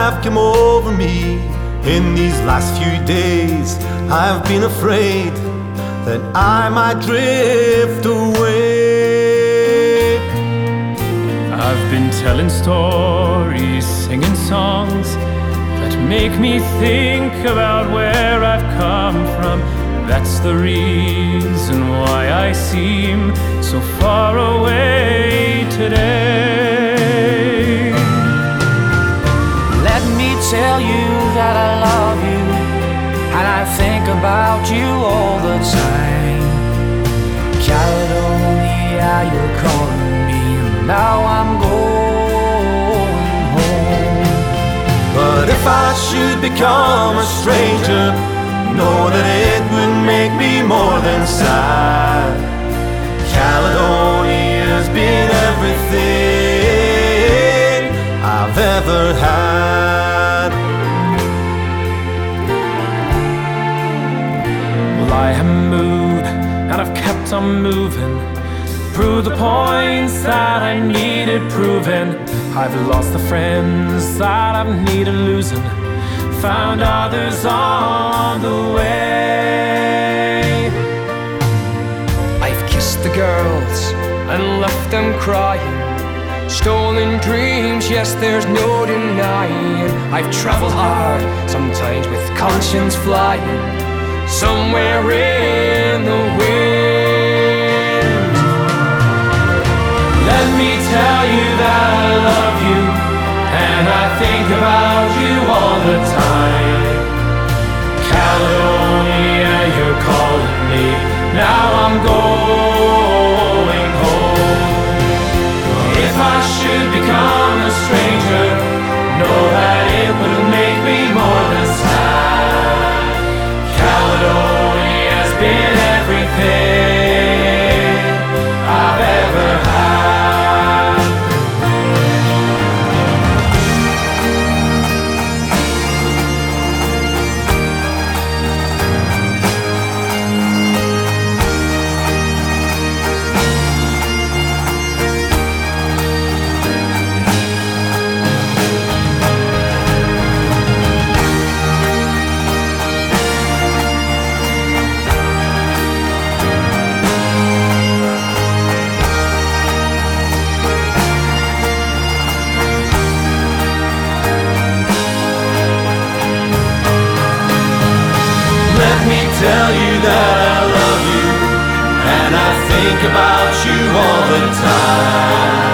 have come over me in these last few days. I've been afraid that I might drift away. I've been telling stories, singing songs that make me think about where I've come from. That's the reason why I seem so far away today. Let me tell you that I love you, and I think about you all the time. Caledonia, you're calling me, and now I'm going home. But if I should become a stranger, know that it would make me more than sad. Caledonia's been everything I've ever had. Well, I have moved, and I've kept on moving, proved the points that I needed proving. I've lost the friends that I've needed losing, found others on the way. I've kissed the girls and left them crying. Stolen dreams, yes, there's no denying. I've traveled hard, sometimes with conscience flying, somewhere in the wind. Let me tell you that I love you, and I think about you all the time. Caledonia, you're calling me, now I'm going home. If I should become a stranger, know that it will make me more than sad. Caledonia's been everything I've ever had. Let me tell you that I love you, and I think about you all the time.